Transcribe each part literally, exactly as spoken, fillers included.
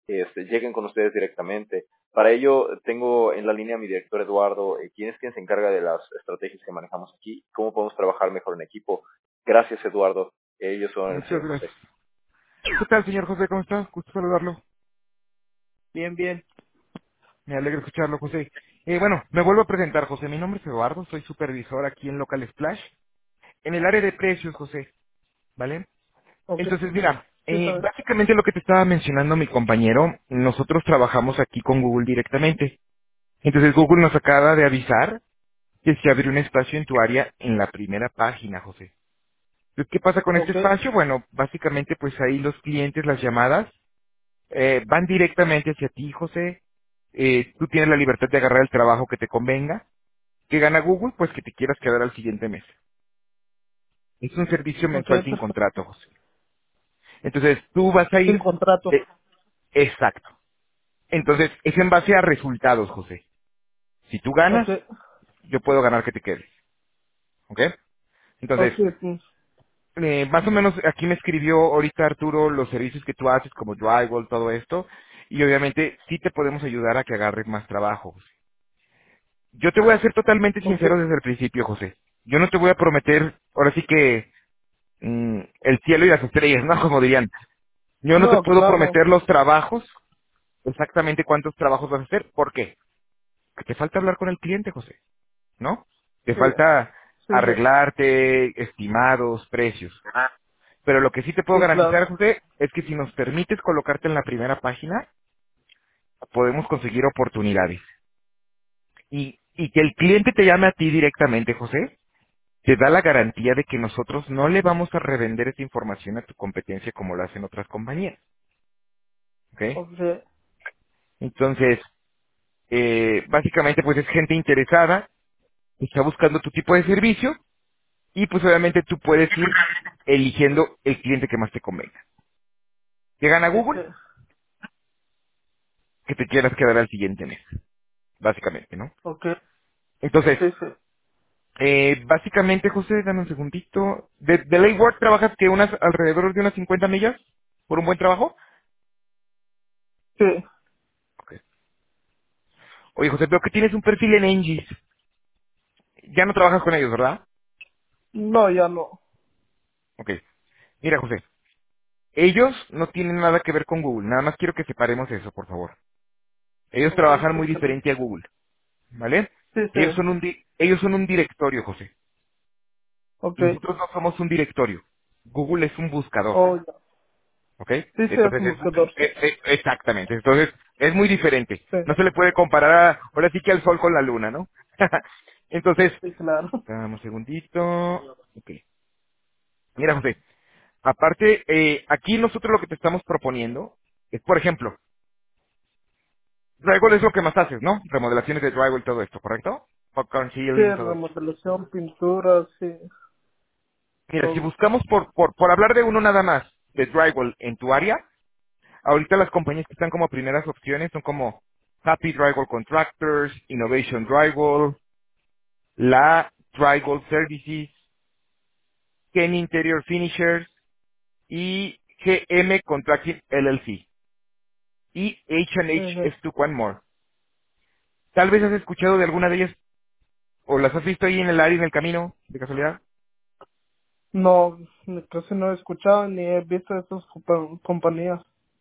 este, lleguen con ustedes directamente. Para ello, tengo en la línea a mi director Eduardo, eh, quien es quien se encarga de las estrategias que manejamos aquí, cómo podemos trabajar mejor en equipo. Gracias, Eduardo. Ellos son el Muchas señor gracias. José. ¿Qué tal, señor José? ¿Cómo está? Gusto saludarlo. Bien, bien. Me alegra escucharlo, José. Eh, bueno, me vuelvo a presentar, José. Mi nombre es Eduardo, soy supervisor aquí en Local Splash, en el área de precios, José, ¿vale? Ok, Entonces, mira, sí, eh, sabes. básicamente lo que te estaba mencionando mi compañero, nosotros trabajamos aquí con Google directamente. Entonces, Google nos acaba de avisar que se abrió un espacio en tu área en la primera página, José. Entonces, ¿qué pasa con este Ok, espacio? Bueno, básicamente, pues ahí los clientes, las llamadas, eh, van directamente hacia ti, José. Eh, tú tienes la libertad de agarrar el trabajo que te convenga. ¿Qué gana Google? Pues que te quieras quedar al siguiente mes. Es un servicio ok, mensual sin perfecto. contrato, José. Entonces, tú vas a Sin ir contrato. de... Exacto. Entonces, es en base a resultados, José. Si tú Ok, ganas, yo puedo ganar que te quedes. ¿Ok? ok, Entonces, pues, eh, más o menos aquí me escribió ahorita Arturo los servicios que tú haces como Drywall, todo esto. Y obviamente sí te podemos ayudar a que agarres más trabajo. Yo te voy a ser totalmente ok. sincero desde el principio, José. Yo no te voy a prometer, ahora sí que mm, el cielo y las estrellas, ¿no? Como dirían. Yo no te No, puedo claro. prometer los trabajos, exactamente cuántos trabajos vas a hacer. ¿Por qué? Que te falta hablar con el cliente, José, ¿no? Te Sí, falta sí, sí, arreglarte, estimados, precios. Pero lo que sí te puedo sí, claro. garantizar, José, es que si nos permites colocarte en la primera página, podemos conseguir oportunidades. Y, y que el cliente te llame a ti directamente, José, te da la garantía de que nosotros no le vamos a revender esa información a tu competencia como lo hacen otras compañías. ¿Ok? Ok, Entonces, eh, básicamente pues es gente interesada, que está buscando tu tipo de servicio y pues obviamente tú puedes ir eligiendo el cliente que más te convenga. ¿Qué gana ok, Google? Que te quieras quedar al siguiente mes, básicamente, ¿no? ok. Entonces, Sí, sí. eh, básicamente, José, dame un segundito. ¿De, de Lake Work trabajas que unas alrededor de unas cincuenta millas por un buen trabajo? Sí. Ok. Oye, José, veo que tienes un perfil en Engis. Ya no trabajas con ellos, ¿verdad? No, ya no. Ok. Mira, José, ellos no tienen nada que ver con Google. Nada más quiero que separemos eso, por favor. Ellos Ok, trabajan sí, muy claro. diferente a Google, ¿vale? Sí, sí. Ellos son un di- ellos son un directorio, José. Ok. Nosotros no somos un directorio. Google es un buscador, Oh, ya. ¿ok? Sí, sí, es Entonces un es, buscador, sí. eh, eh, exactamente. Entonces es muy diferente. Sí, No se le puede comparar a- ahora sí que al sol con la luna, ¿no? Entonces, sí, claro. dame un segundito. Ok. Mira, José, aparte, eh, aquí nosotros lo que te estamos proponiendo es, por ejemplo, drywall es lo que más haces, ¿no? Remodelaciones de drywall, todo esto, ¿correcto? Popcorn Sí, ceiling, todo esto. remodelación, pintura, sí, Mira, si todo. buscamos por, por, por hablar de uno nada más, de drywall en tu área, ahorita las compañías que están como primeras opciones son como Happy Drywall Contractors, Innovation Drywall, La Drywall Services, Ken Interior Finishers y G M Contracting L L C y H and H Ujú. Stuck One More. Tal vez has escuchado de alguna de ellas o las has visto ahí en el área, en el camino, de casualidad. No, ni- casi no he escuchado ni he visto estas compa- compañías.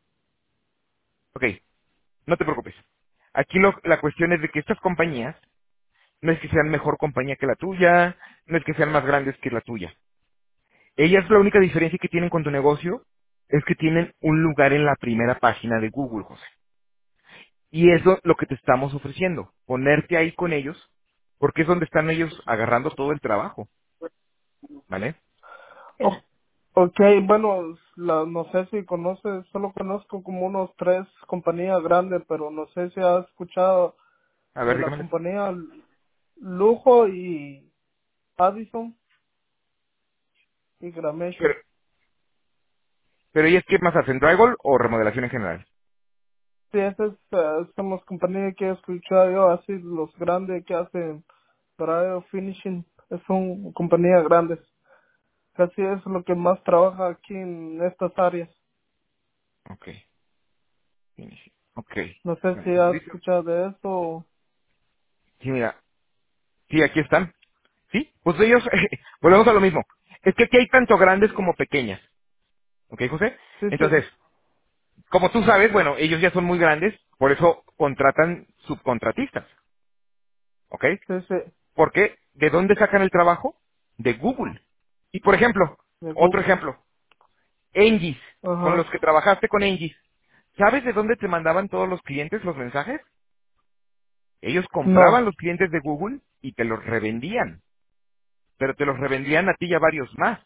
Ok, no te preocupes. Aquí lo- la cuestión es de que estas compañías no es que sean mejor compañía que la tuya, no es que sean más grandes que la tuya. Ellas la única diferencia que tienen con tu negocio es que tienen un lugar en la primera página de Google, José. Y eso es lo que te estamos ofreciendo, ponerte ahí con ellos, porque es donde están ellos agarrando todo el trabajo, ¿vale? Oh, ok, bueno, la, no sé si conoces, solo conozco como unos tres compañías grandes, pero no sé si has escuchado A ver, de la dígame. compañía Lujo y Addison y Pero, Gramation. pero ellas, ¿qué más hacen? ¿Drywall o remodelación en general? Sí, esas eh, son las compañías que he escuchado yo, así los grandes que hacen drywall finishing, son compañías grandes. Casi es lo que más trabaja aquí en estas áreas. Ok. Finish. Ok. No sé si Vale, has servicio. escuchado de eso. o- Sí, mira. Sí, aquí están. ¿Sí? Pues ellos, volvemos a lo mismo. Es que aquí hay tanto grandes como pequeñas. ¿Ok, José? Sí, sí, Entonces, como tú sabes, bueno, ellos ya son muy grandes, por eso contratan subcontratistas. ¿Ok? sí, sí, ¿Por qué? ¿De dónde sacan el trabajo? De Google. Y por ejemplo, de otro Google. ejemplo, Engis, con los Ajá. que trabajaste con Engis. ¿Sabes de dónde te mandaban todos los clientes los mensajes? Ellos No, compraban los clientes de Google y te los revendían, pero te los revendían a ti y a varios más.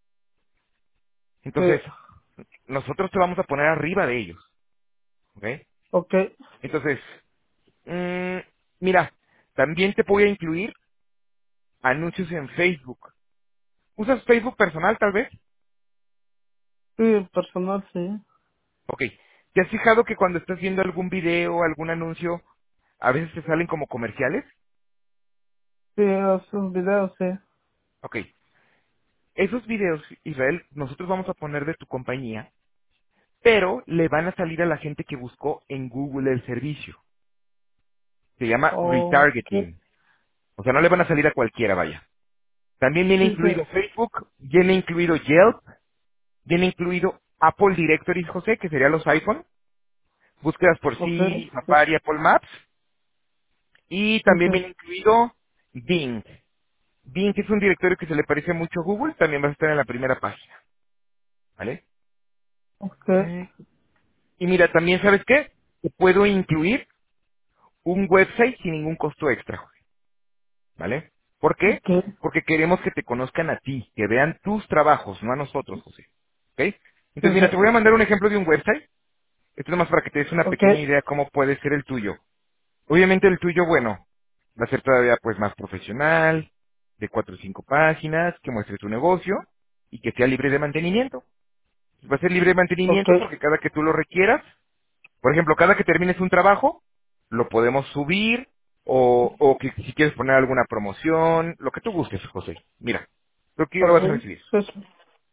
sí, Entonces, nosotros te vamos a poner arriba de ellos. ¿Ok? ok. Entonces, mm, mira, también te voy a incluir anuncios en Facebook. ¿Usas Facebook personal tal vez? Sí, personal, sí. Ok. ¿Te has fijado que cuando estás viendo algún video, algún anuncio, a veces te salen como comerciales? Sí, esos videos, sí. Ok. Esos videos, Israel, nosotros vamos a poner de tu compañía, pero le van a salir a la gente que buscó en Google el servicio. Se llama Ok. retargeting. O sea, no le van a salir a cualquiera, vaya. También viene Sí, sí, incluido Facebook, viene incluido Yelp, viene incluido Apple Directories, José, que serían los iPhone, búsquedas por ok. Siri, Sí, Safari, Apple Maps, y sí, también sí. viene incluido Bing. Bing, que es un directorio que se le parece mucho a Google, también va a estar en la primera página, ¿vale? Ok, Eh, Y mira, también, ¿sabes qué? Te puedo incluir un website sin ningún costo extra, José, ¿vale? ¿Por qué? ok. Porque queremos que te conozcan a ti, que vean tus trabajos, no a nosotros, José. ¿Ok? Sí, Entonces, mira, te sí. voy a mandar un ejemplo de un website. Esto es más para que te des una Ok, pequeña idea cómo puede ser el tuyo. Obviamente el tuyo, bueno, va a ser todavía pues más profesional, de cuatro o cinco páginas, que muestre tu negocio y que sea libre de mantenimiento. Va a ser libre de ok, mantenimiento porque cada que tú lo requieras, por ejemplo, cada que termines un trabajo, lo podemos subir o, o que si quieres poner alguna promoción, lo que tú gustes, José. Mira, creo que ya lo ok. vas a recibir. Sí, sí.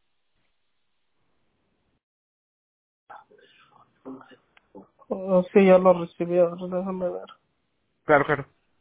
Oh, sí, ya lo recibí, ahora déjame ver. Claro, claro.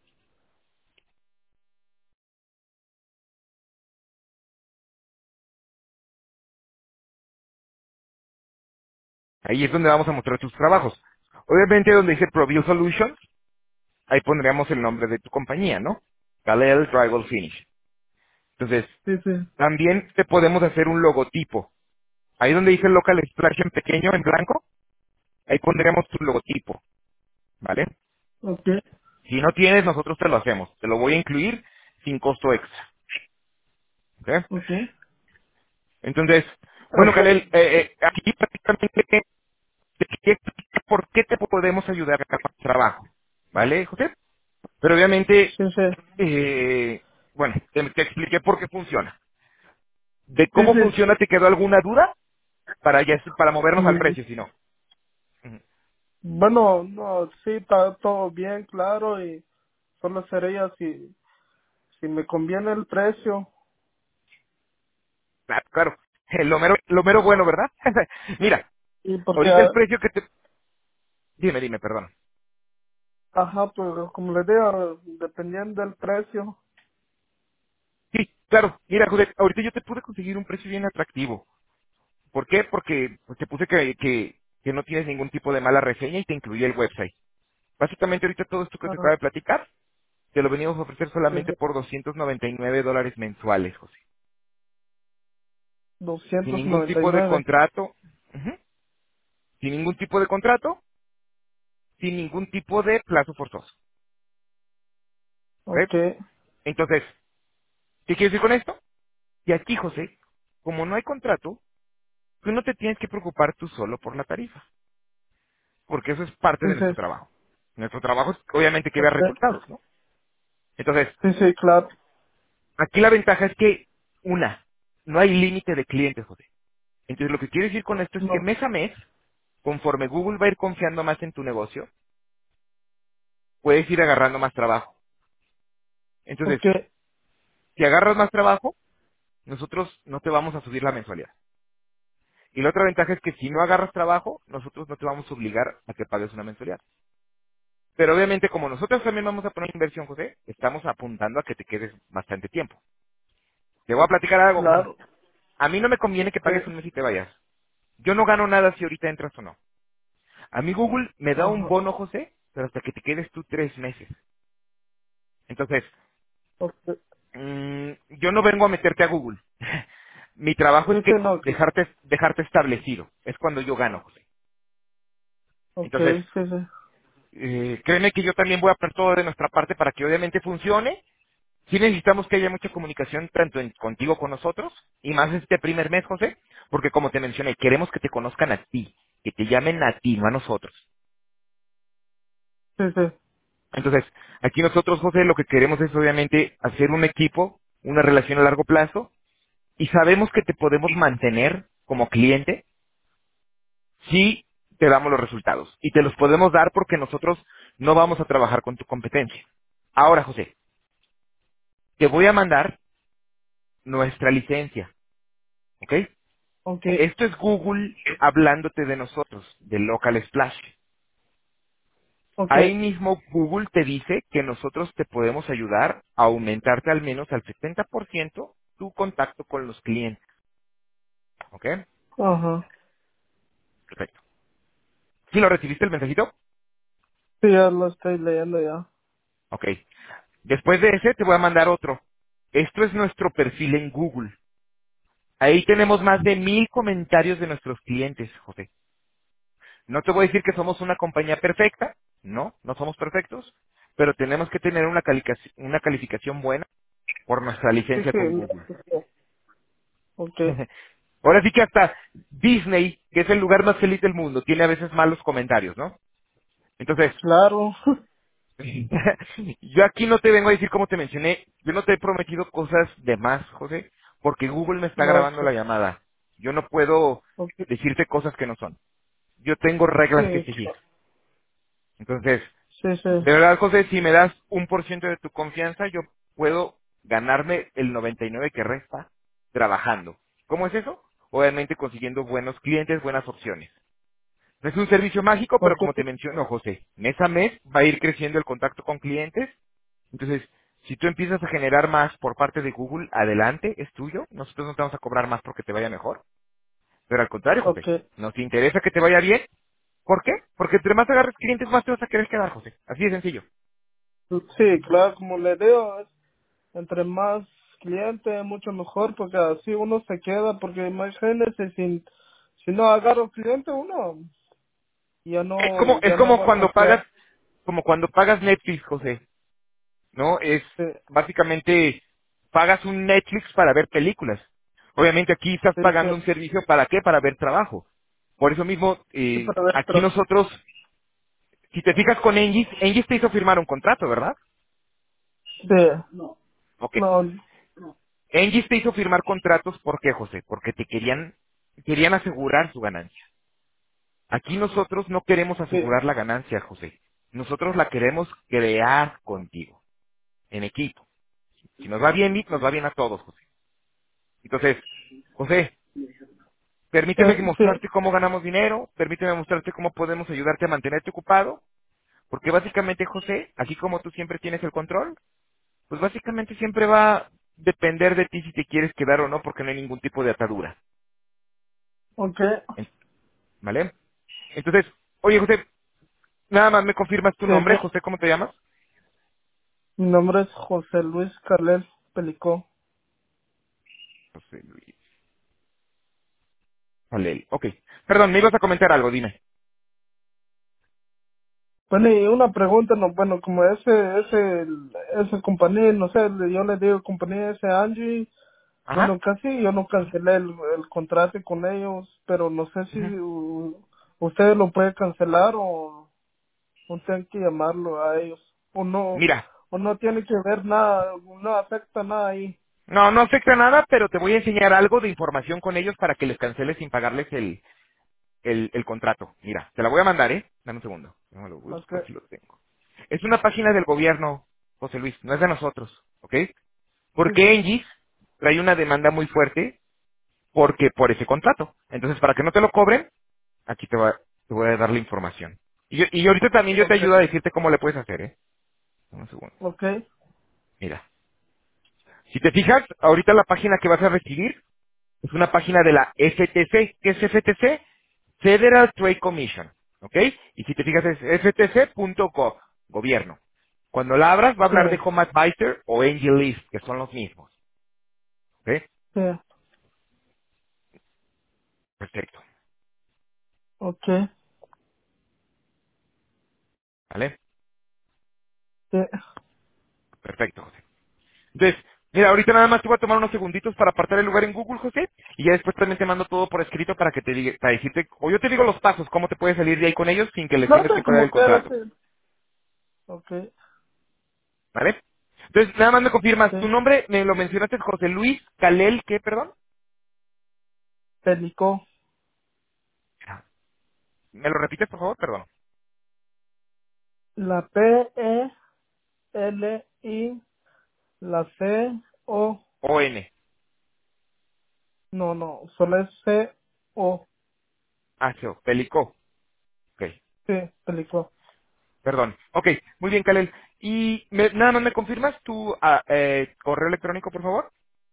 Ahí es donde vamos a mostrar tus trabajos. Obviamente donde dice ProView Solutions, ahí pondríamos el nombre de tu compañía, ¿no? Kalel Drywall Finish. Entonces, Sí, sí. también te podemos hacer un logotipo. Ahí donde dice Local Splash en pequeño, en blanco, ahí pondríamos tu logotipo, ¿vale? Ok, Si no tienes, nosotros te lo hacemos. Te lo voy a incluir sin costo extra. ¿Ok? ok. Entonces, bueno, Ok. Kalel, eh, eh, aquí prácticamente te quería explicar por qué te podemos ayudar a ganar trabajo, ¿vale, José? Pero obviamente, Sí, sí. eh, bueno, te, te expliqué por qué funciona. ¿De Sí, cómo sí. funciona te quedó alguna duda? Para ya, para movernos al Mm, precio, si no. Ujú. bueno, no, sí, está todo bien, claro, y solo sería si, si me conviene el precio. Claro, claro. Eh, Lo mero, lo mero bueno, ¿verdad? Mira, Y porque, ahorita el precio que te... Dime, dime, perdón. ajá, pues como le digo, dependiendo del precio. Sí, claro. Mira, José, ahorita yo te pude conseguir un precio bien atractivo. ¿Por qué? Porque pues, te puse que, que, que no tienes ningún tipo de mala reseña y te incluí el website. Básicamente ahorita todo esto que te acabo Ah, de platicar, te lo venimos a ofrecer sí, solamente sí, por doscientos noventa y nueve dólares mensuales, José. Sin doscientos ningún noventa y tipo de nueve contrato. Ujú. Sin ningún tipo de contrato, sin ningún tipo de plazo forzoso. ¿Ok? Ok, Entonces, ¿qué quiero decir con esto? Y aquí, José, como no hay contrato, tú no te tienes que preocupar tú solo por la tarifa, porque eso es parte sí, de sí, nuestro trabajo. Nuestro trabajo es, obviamente, que vea ok, resultados, ¿no? Entonces, sí, sí, claro, aquí la ventaja es que, una, no hay límite de clientes, José. Entonces, lo que quiero decir con esto es que no, mes a mes, conforme Google va a ir confiando más en tu negocio, puedes ir agarrando más trabajo. Entonces, ok, si agarras más trabajo, nosotros no te vamos a subir la mensualidad. Y la otra ventaja es que si no agarras trabajo, nosotros no te vamos a obligar a que pagues una mensualidad. Pero obviamente como nosotros también vamos a poner inversión, José, estamos apuntando a que te quedes bastante tiempo. Te voy a platicar algo, José. Claro. A mí no me conviene que Sí. pagues un mes y te vayas. Yo no gano nada si ahorita entras o no. A mí Google me da un Ajá. bono, José, pero hasta que te quedes tú tres meses. Entonces, Okay. mm, yo no vengo a meterte a Google. Mi trabajo Sí, es sí, que no. que- dejarte, dejarte establecido. Es cuando yo gano, José. Ok, Entonces, sí, sí. eh, créeme que yo también voy a poner todo de nuestra parte para que obviamente funcione. Sí necesitamos que haya mucha comunicación tanto en- contigo con nosotros y más este primer mes, José, porque como te mencioné, queremos que te conozcan a ti, que te llamen a ti, no a nosotros. Sí, sí. Entonces, aquí nosotros, José, lo que queremos es obviamente hacer un equipo, una relación a largo plazo y sabemos que te podemos mantener como cliente si te damos los resultados. Y te los podemos dar porque nosotros no vamos a trabajar con tu competencia. Ahora, José, te voy a mandar nuestra licencia, ¿ok? Ok, Esto es Google hablándote de nosotros, de Local Splash. ok, Ahí mismo Google te dice que nosotros te podemos ayudar a aumentarte al menos al setenta por ciento tu contacto con los clientes, ¿ok? ajá. Perfecto. ¿Sí lo recibiste el mensajito? Sí, ya lo estoy leyendo ya. Ok. Después de ese te voy a mandar otro. Esto es nuestro perfil en Google. Ahí tenemos más de mil comentarios de nuestros clientes, José. No te voy a decir que somos una compañía perfecta, no, no somos perfectos, pero tenemos que tener una, calificación, una calificación buena por nuestra Sí, licencia sí, con no, Google. sí, sí. Ok, Ahora sí que hasta Disney, que es el lugar más feliz del mundo, tiene a veces malos comentarios, ¿no? Entonces, claro. yo aquí no te vengo a decir como te mencioné, yo no te he prometido cosas de más, José, porque Google me está No, grabando sí. la llamada. Yo no puedo Ok, decirte cosas que no son. Yo tengo reglas que sí, seguir. Entonces, sí, sí. de verdad, José, si me das un por ciento de tu confianza, yo puedo ganarme el noventa y nueve que resta trabajando. ¿Cómo es eso? Obviamente consiguiendo buenos clientes, buenas opciones. No es un servicio mágico, pero Ok, como te menciono, José, mes a mes va a ir creciendo el contacto con clientes. Entonces, si tú empiezas a generar más por parte de Google, adelante, es tuyo. Nosotros no te vamos a cobrar más porque te vaya mejor. Pero al contrario, José, ok. nos te interesa que te vaya bien. ¿Por qué? Porque entre más agarres clientes, más te vas a querer quedar, José. Así de sencillo. Sí, claro, como le digo, es entre más clientes, mucho mejor, porque así uno se queda, porque imagínese, si, si no agarro cliente, uno ya Es no, como, es ya no como va a cuando pagas, confiar. como cuando pagas Netflix, José, ¿no? Es Sí, básicamente pagas un Netflix para ver películas. Obviamente aquí estás sí, sí, pagando un servicio para qué, para ver trabajo. Por eso mismo, sí, eh, para ver, aquí pero, nosotros, si te fijas con Engis, Engis te hizo firmar un contrato, ¿verdad? sí, no, Ok. no, Engis te hizo firmar contratos, ¿por qué, José? Porque te querían, querían asegurar su ganancia. Aquí nosotros no queremos sí, asegurar la ganancia, José. Nosotros la queremos crear contigo, en equipo. Si nos va bien, nos va bien a todos, José. Entonces, José, permíteme eh, sí, mostrarte cómo ganamos dinero, permíteme mostrarte cómo podemos ayudarte a mantenerte ocupado, porque básicamente, José, así como tú siempre tienes el control, pues básicamente siempre va a depender de ti si te quieres quedar o no, porque no hay ningún tipo de atadura. ok, ¿En- ¿Vale? Entonces, oye, José, nada más me confirmas tu sí, nombre, sí. José, ¿cómo te llamas? Mi nombre es José Luis Carlet Pelicó. José Luis Alel. Ok. Perdón, me ibas a comentar algo, dime. Bueno, y una pregunta, no, bueno, como ese, ese, ese compañía, no sé, yo le digo compañía ese Angie, Ajá. bueno, casi yo no cancelé el, el contrato con ellos, pero no sé si Ujú. u- ustedes lo pueden cancelar o, o tienen que llamarlo a ellos, o no, Mira, o no tiene que ver nada, no afecta nada ahí. no, no afecta nada, pero te voy a enseñar algo de información con ellos para que les canceles sin pagarles el, el, el contrato. Mira, te la voy a mandar, ¿eh? Dame un segundo. No lo busco, Okay, aquí lo tengo. Es una página del gobierno, José Luis, no es de nosotros, ¿ok? sí, sí, Porque Engis trae una demanda muy fuerte porque por ese contrato. Entonces, para que no te lo cobren, aquí te, va, te voy a dar la información. Y, yo- y ahorita también yo te Ok, ayudo a decirte cómo le puedes hacer, ¿eh? Un segundo. ok, Mira. Si te fijas, ahorita la página que vas a recibir es una página de la F T C. ¿Qué es F T C? Federal Trade Commission. ¿Ok? Y si te fijas es f t c punto gov, gobierno. Cuando la abras va a sí, hablar de Home Advisor o Angel List, que son los mismos. ¿Ok? sí, Perfecto. ok, ¿Vale? sí. Perfecto, José. Entonces, mira, ahorita nada más te voy a tomar unos segunditos para apartar el lugar en Google, José, y ya después también te mando todo por escrito para que te diga, para decirte, o yo te digo los pasos, cómo te puedes salir de ahí con ellos sin que les No tengas sé que pagar cómo el quieras, contrato. sí. Ok, ¿Vale? Entonces, nada más me confirmas, sí. tu nombre, me lo mencionaste, José Luis Calel, ¿qué, perdón? Pelicó. Ah, ¿me lo repites, por favor? Perdón. La P E L I, la C O. O N. No, no, solo es C O. Ah, sí, oh, Pelicó. Ok, Sí, Pelicó. perdón. Ok, muy bien, Calel. Y me- nada más me confirmas tu ah, eh, correo electrónico, por favor.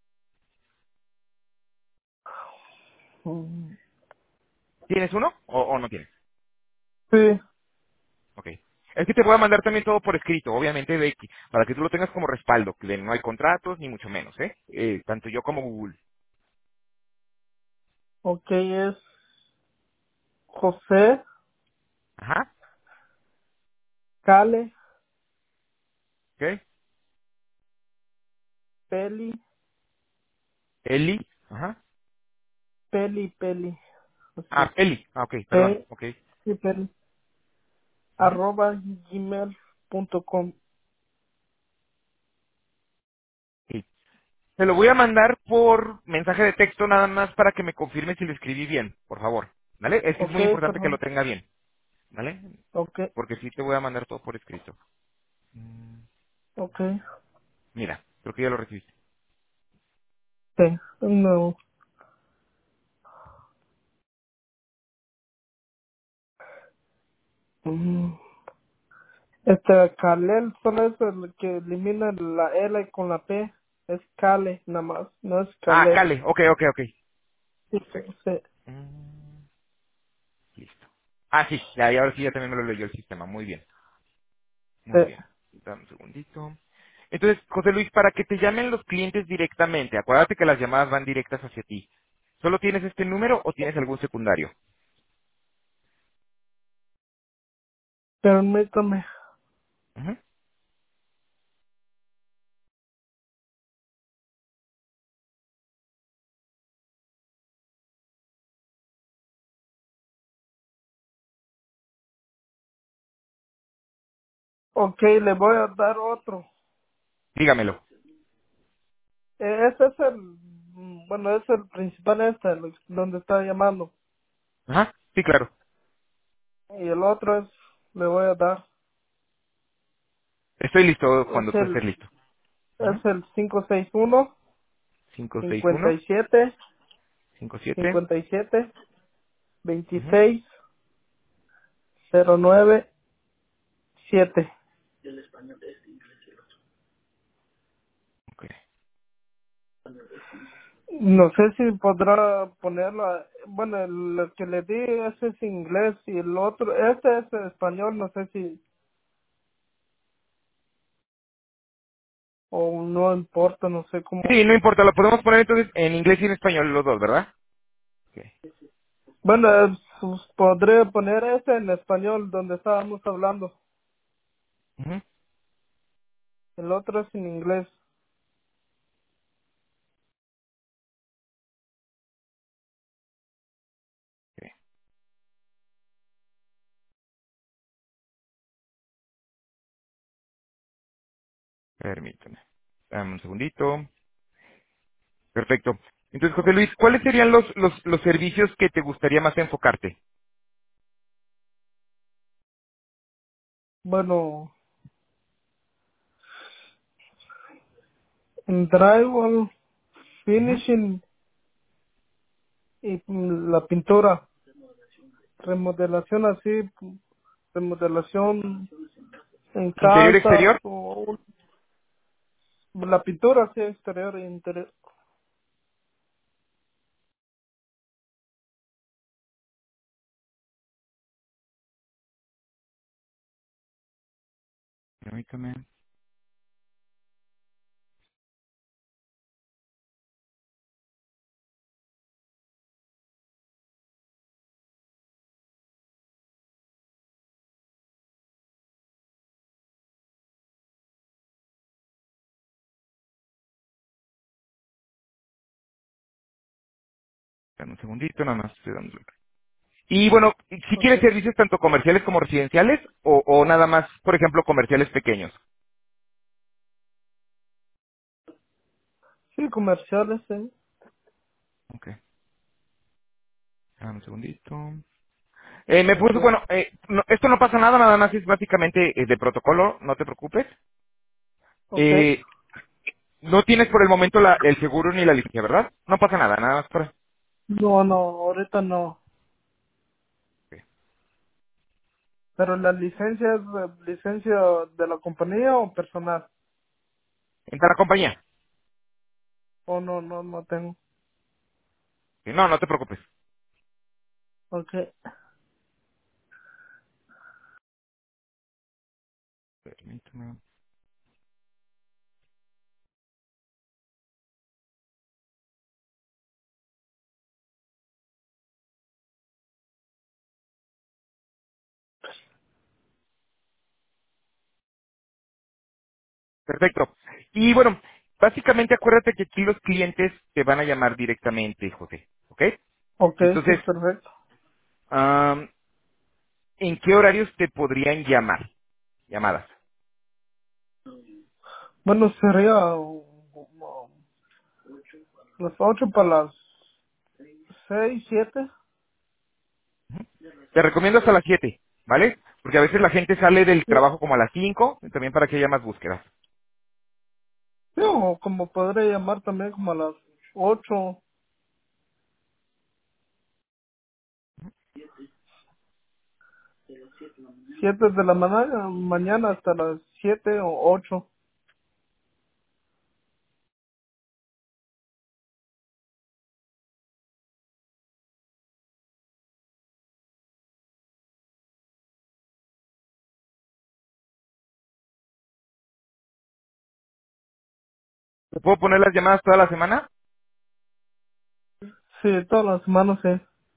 Mm, ¿Tienes uno o, o no tienes? sí, Ok. Es que te voy a mandar también todo por escrito, obviamente, de que- para que tú lo tengas como respaldo, que no hay contratos, ni mucho menos, ¿eh? Eh, tanto yo como Google. ok, es José Ajá, Cale ok. Peli, Eli, ajá. Peli, Peli. Ah, Así. Eli, ah, ok, perdón, P, ok. sí, Peli. Ujú. Arroba gmail punto com. Sí. Te lo voy a mandar por mensaje de texto nada más para que me confirme si lo escribí bien, por favor. ¿Vale? Es que es Ok, muy importante que lo perdón. tenga bien, ¿vale? Ok, Porque sí te voy a mandar todo por escrito. Mm, ok. Mira, creo que ya lo recibiste. Sí, no. Mm. Este Kalel solo es el que elimina la L con la P. Es Kale, nada más. No es Ah, Kalel. Cale, ok, ok, ok. Sí, sí, Perfecto. sí. Mm, listo. Ah, sí, ya, y ahora sí ya también me lo leyó el sistema. Muy bien, Sí. muy bien. Dame un segundito. Entonces, José Luis, para que te llamen los clientes directamente, acuérdate que las llamadas van directas hacia ti. ¿Solo tienes este número o tienes algún secundario? Permítame. Ujú. Ok, le voy a dar otro. Dígamelo. Eh, Ese es el, mm, bueno, es el principal este, el- donde está llamando. Ajá, sí, claro. Y el otro es, le voy a dar, Estoy listo es cuando tú estés el, listo. Ujú. es el cinco seis uno, cinco seis cincuenta uno y siete, cinco siete. cincuenta y siete, Ujú. veintiséis, cero nueve, siete. Ok. No sé si podrá ponerlo, bueno, el, el que le di ese es inglés y el otro, este es español, no sé si, o no importa, no sé cómo. Sí, no importa, lo podemos poner entonces en inglés y en español los dos, ¿verdad? Ok. Bueno, eh, pues, podré poner ese en español donde estábamos hablando, Ujú. el otro es en inglés. Ok, permítame. Dame un segundito. Perfecto. Entonces, José Luis, ¿cuáles serían los, los, los servicios que te gustaría más enfocarte? Bueno, en drywall, Ujú. finishing, y mm, la pintura, remodelación así, remodelación en ¿Interior, casas exterior? o la pintura así exterior e interior. Permítame. Dame un segundito, nada más. Estoy dando- Y bueno, si quieres Okay. servicios tanto comerciales como residenciales o, o nada más, por ejemplo, comerciales pequeños. Sí, comerciales, sí. Ok, dame un segundito. Eh, me puso, Okay. bueno, eh, no- esto no pasa nada, nada más es básicamente eh, de protocolo, no te preocupes. Okay. Eh, no tienes por el momento la- el seguro ni la licencia, ¿verdad? No pasa nada, nada más para... No, no, ahorita no. Ok. Pero la licencia es eh, licencia de la compañía o personal. ¿Entra la compañía? O no, no, no tengo. Eh, No, no te preocupes. Okay. Permíteme. Perfecto. Y bueno, básicamente acuérdate que aquí los clientes te van a llamar directamente, José, ¿ok? Okay, sí, Entonces, perfecto. am, ¿en qué horarios te podrían llamar? Llamadas. Bueno, sería uh, como las ocho para las seis, siete. Te recomiendo hasta las siete, ¿vale? Porque a veces la gente sale del Sí, trabajo como a las cinco, y también para que haya más búsquedas. sí, o como podré llamar también como a las ocho, siete de la mañana, mañana hasta las siete o ocho. ¿Te puedo poner las llamadas toda la semana? Sí, todas las semanas, sí.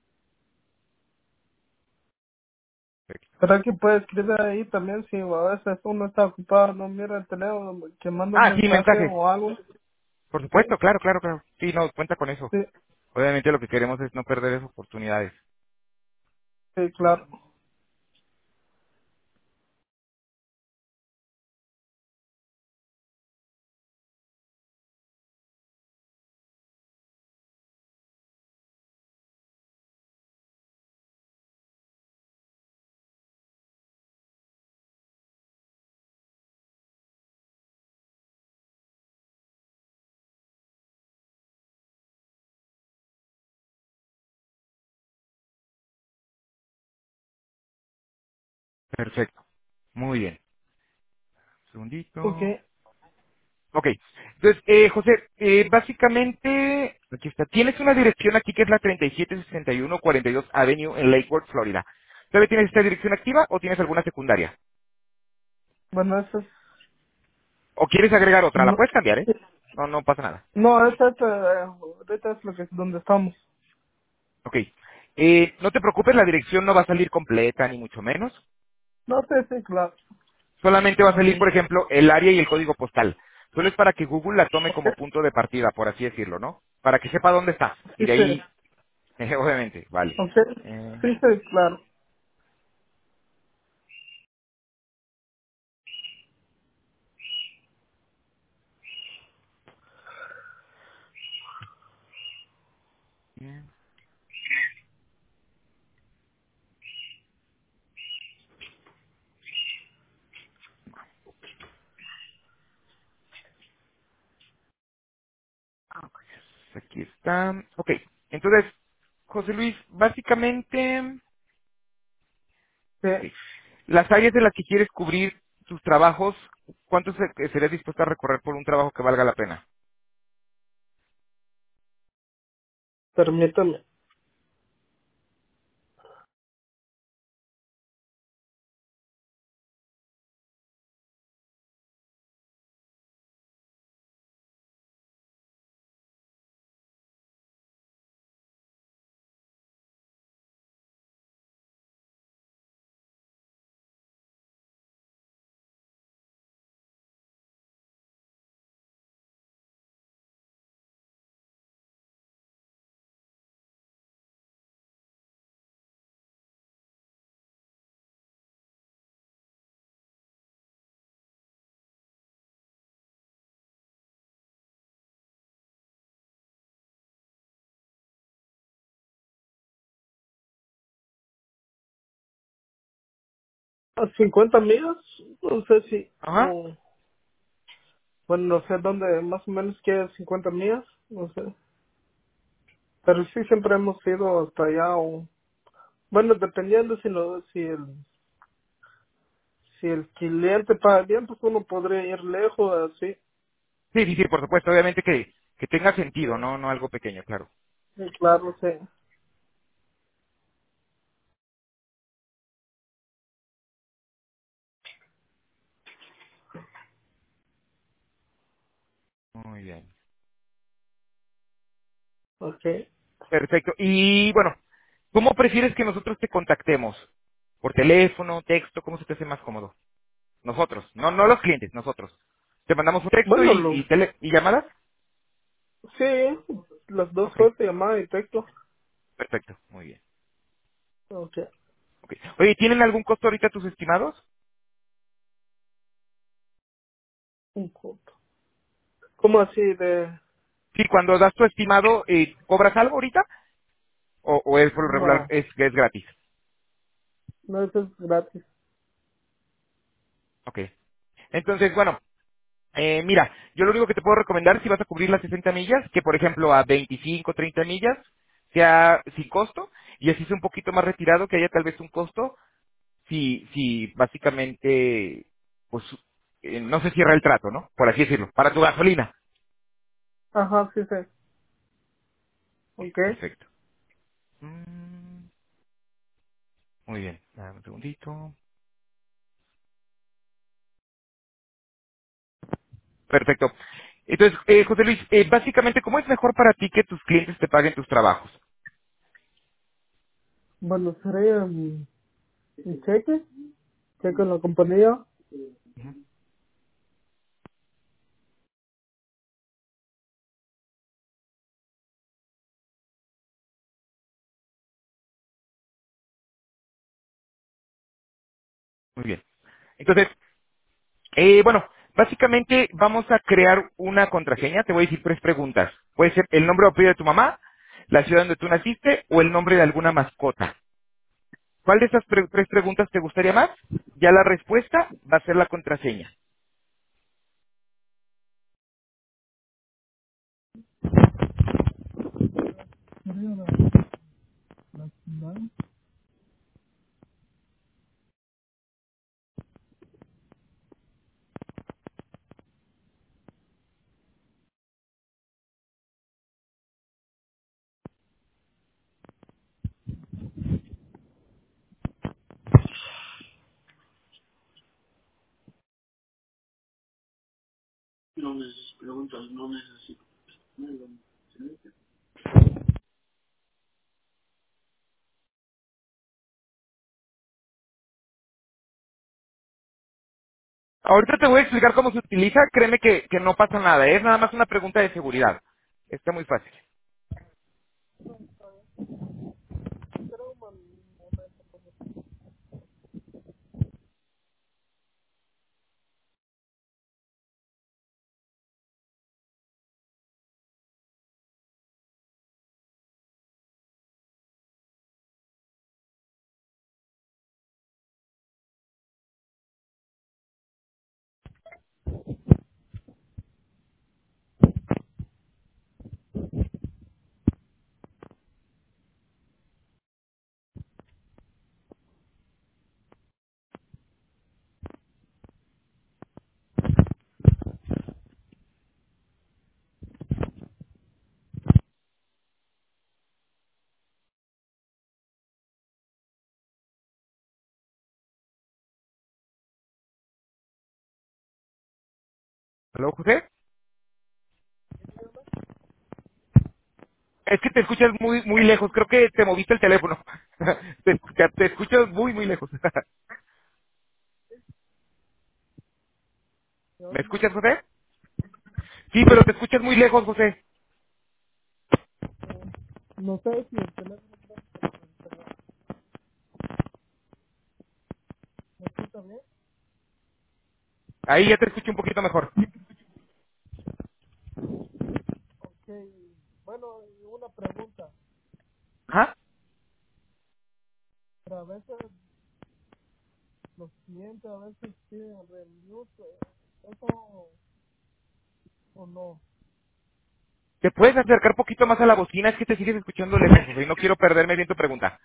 ¿Será que puede escribir ahí también si a veces uno está ocupado, no mira el teléfono, que manda un Ah, sí, mensaje mensajes. o algo? Por Sí, supuesto, claro, claro, claro. Sí, no, cuenta con eso. sí, Obviamente lo que queremos es no perder esas oportunidades. sí, claro. Perfecto. Muy bien. Ok, Segundito. Ok. Entonces, eh, José, eh, básicamente, aquí está. Tienes una dirección aquí que es la treinta y siete sesenta y uno cuarenta y dos Avenue en Lake Worth, Florida. ¿Todavía tienes esta dirección activa o tienes alguna secundaria? bueno, eso es... ¿O quieres agregar otra? La No, puedes cambiar, ¿eh? No, no pasa nada. no esta es, eh, ahorita es lo que, donde estamos. Ok. Eh, no te preocupes, la dirección no va a salir completa, ni mucho menos. No sé, sí, claro. Solamente va a salir, Okay. por ejemplo, el área y el código postal. Solo es para que Google la tome Ok, como punto de partida, por así decirlo, ¿no? Para que sepa dónde estás. Y sí, de sí. ahí, obviamente, vale. Ok, Eh, sí, sí, claro. bien. Aquí está. Ok. Entonces, José Luis, básicamente, Sí, ok, las áreas de las que quieres cubrir tus trabajos, ¿cuánto se- serías dispuesto a recorrer por un trabajo que valga la pena? permítame. ¿A cincuenta millas? No sé si... Ajá. o- bueno, no sé dónde más o menos queda cincuenta millas. No sé. Pero sí siempre hemos ido hasta allá. O, bueno, dependiendo si, lo, si el si el cliente paga bien, pues uno podría ir lejos, así. Sí, sí, sí, por supuesto, obviamente que, que tenga sentido, no, no algo pequeño, claro. Sí, claro, sí. Muy bien. Ok. Perfecto. Y bueno, ¿cómo prefieres que nosotros te contactemos? ¿Por teléfono, texto? ¿Cómo se te hace más cómodo? Nosotros, no, no los clientes, nosotros. ¿Te mandamos un texto Bueno, y, lo, y, tele- y llamadas? sí, las dos Ok, cosas, llamada y texto. perfecto, muy bien. Ok. Ok. Oye, ¿tienen algún costo ahorita tus estimados? Un punto. ¿Cómo así de...? Sí, cuando das tu estimado, eh, ¿cobras algo ahorita? ¿O, o es por lo regular, No, es, es gratis? no, eso es gratis. Ok. Entonces, bueno, eh, mira, yo lo único que te puedo recomendar si vas a cubrir las sesenta millas, que por ejemplo a veinticinco, treinta millas sea sin costo, y así es un poquito más retirado, que haya tal vez un costo, si, si básicamente, pues, eh, no se cierra el trato, ¿no? Por así decirlo, para tu gasolina. Ajá, sí, sí. Ok, Ok. perfecto. Mm, muy bien, dame un segundito. Perfecto. Entonces, eh, José Luis, eh, básicamente, ¿cómo es mejor para ti que tus clientes te paguen tus trabajos? Bueno, sería un, un cheque, cheque en la compañía. Ujú. Muy bien. Entonces, eh, bueno, básicamente vamos a crear una contraseña. Te voy a decir tres preguntas. Puede ser el nombre o apellido de tu mamá, la ciudad donde tú naciste o el nombre de alguna mascota. ¿Cuál de esas pre- tres preguntas te gustaría más? Ya la respuesta va a ser la contraseña. Sería la, la ciudad. No necesito, preguntas, no necesito. Ahorita te voy a explicar cómo se utiliza. Créeme que, que no pasa nada. Es nada más una pregunta de seguridad. Está muy fácil. ¿Aló, José? Es que te escuchas muy muy lejos. Creo que te moviste el teléfono. te, te- te escuchas muy, muy lejos. ¿Me escuchas, José? Sí, pero te escuchas muy lejos, José. No sé si el teléfono me escucha bien. Ahí ya te escucho un poquito mejor. Ok, bueno, y una pregunta. Ajá. Pero a veces los clientes a veces piden reviews, eh, eso o no. ¿Te puedes acercar un poquito más a la bocina? Es que te sigues escuchando lejos, José, y no quiero perderme bien tu pregunta.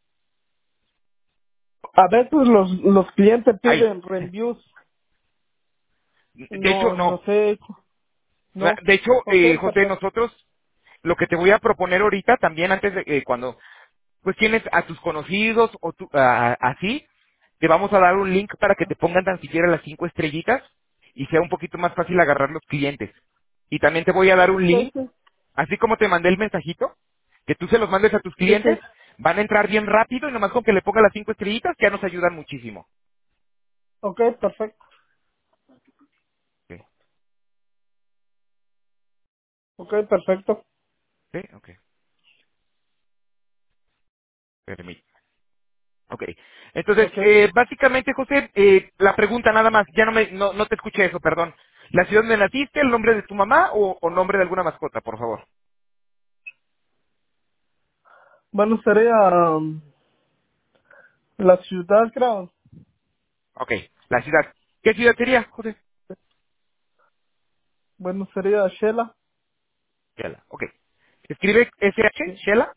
A veces los, los clientes Ahí. piden reviews, De hecho, no, no no. sé, no. De hecho, Ok, eh, José, perfecto. nosotros lo que te voy a proponer ahorita también antes de eh, cuando pues tienes a tus conocidos o tu- a- así, te vamos a dar un link para que te pongan tan siquiera las cinco estrellitas y sea un poquito más fácil agarrar los clientes. Y también te voy a dar un Ok, link, sí, así como te mandé el mensajito, que tú se los mandes a tus sí, sí. clientes, van a entrar bien rápido y nomás con que le pongan las cinco estrellitas ya nos ayudan muchísimo. Ok, perfecto. Sí, Ok, perfecto. sí, ok, permíteme. Ok. Entonces, Ok. eh, básicamente, José, eh, la pregunta nada más, ya no me, no, no te escuché eso, perdón. ¿La ciudad donde naciste, el nombre de tu mamá o, o nombre de alguna mascota, por favor? Bueno, sería um, la ciudad, creo. Ok, la ciudad. ¿Qué ciudad sería, José? Bueno, sería Shela. Shela, ok. ¿Se escribe S H, Sí. Shela?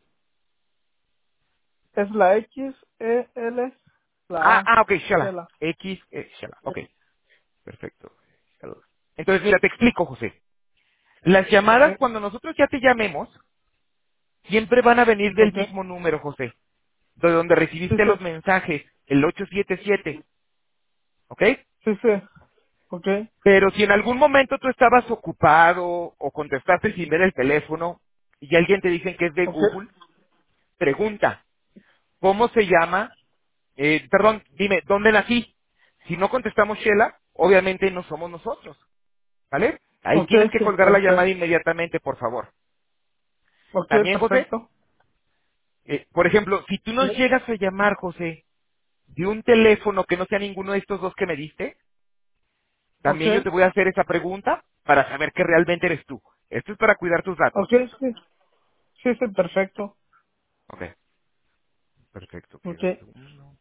Es la X, E, L, la Ah, A. ah, ok, Shela. Shela. X, eh, Shela, Sí. ok, perfecto. Shela. Entonces, mira, te explico, José. Las llamadas, Ok, cuando nosotros ya te llamemos, siempre van a venir del ok. mismo número, José, de donde Sí, recibiste sí. los mensajes, el ocho siete siete, ¿ok? Sí, sí. Ok, Pero si en algún momento tú estabas ocupado o contestaste sin ver el teléfono y alguien te dice que es de ok. Google, pregunta, ¿cómo se llama? Eh, perdón, dime, ¿dónde nací? Si no contestamos Shela, obviamente no somos nosotros, ¿vale? Ahí Ok, tienes que sí, colgar la llamada perfecto. inmediatamente, por favor. Ok, También, José, perfecto. eh, por ejemplo, si tú Sí. nos llegas a llamar, José, de un teléfono que no sea ninguno de estos dos que me diste, Ok, también yo te voy a hacer esa pregunta para saber que realmente eres tú. Esto es para cuidar tus datos. ok, sí. Sí, sí, perfecto. Ok, perfecto. Ok, Ok, dame un segundo.